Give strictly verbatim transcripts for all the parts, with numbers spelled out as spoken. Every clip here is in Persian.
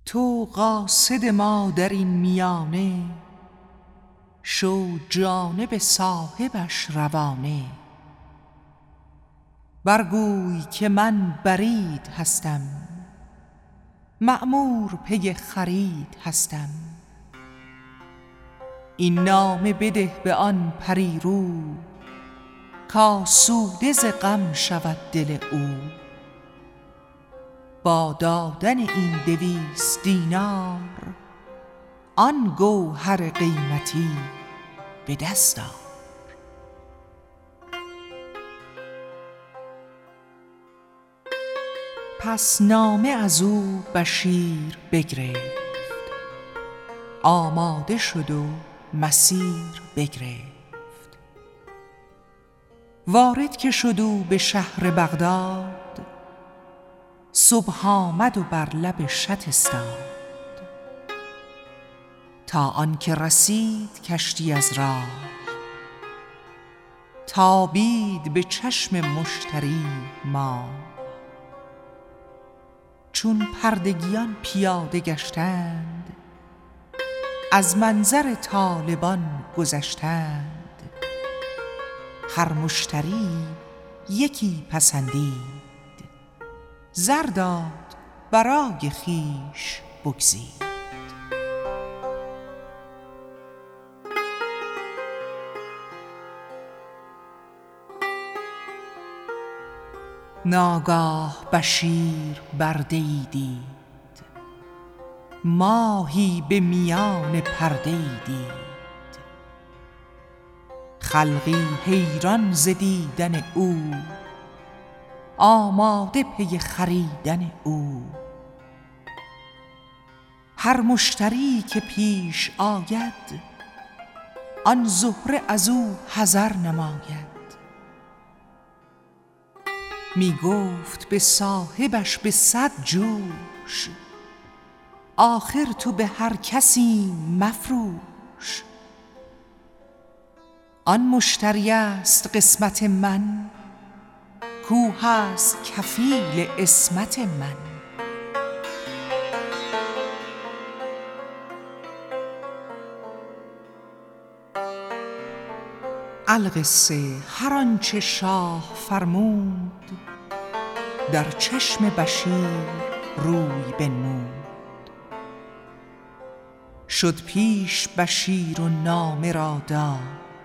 تو قاصد ما در این میانه، شو جانب صاحبش روانه. برگوی که من برید هستم، مأمور پی خرید هستم. این نامه بده به آن پری رو، کآسوده ز غم شود دل او. با دادن این دویست دینار، آن گوهر قیمتی به دست آر. پس نامه از او بشیر بگرفت، آماده شد و مسیر بگرفت. وارد که شد او به شهر بغداد، صبح آمد و بر لب شط استاد. تا آن که رسید کشتی از راه، تابید به چشم مشتری ماه. چون پردگیان پیاده گشتند، از منظر طالبان گذشتند. هر مشتری یکی پسندید، زر داد برای خویش بگزید. ناگاه بشیر برده‌ای دید، ماهی به میان پرده‌ای دید. خلقی حیران ز دیدن او، آماده پی خریدن او. هر مشتری که پیش آید، آن زهره از او حذر نماید. می گفت به صاحبش به صد جوش، آخر تو به هر کسی مفروش. آن مشتری است قسمت من، کو هست کفیل عصمت من. القصه هر آنچه شاه فرمود، در چشم بشیر روی بنمود. شد پیش بشیر و نامه را داد،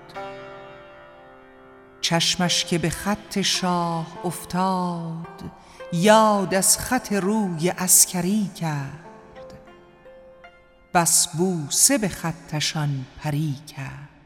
چشمش که به خط شاه افتاد. یاد از خط روی عسکری کرد، بس بوسه به خطشان پری کرد.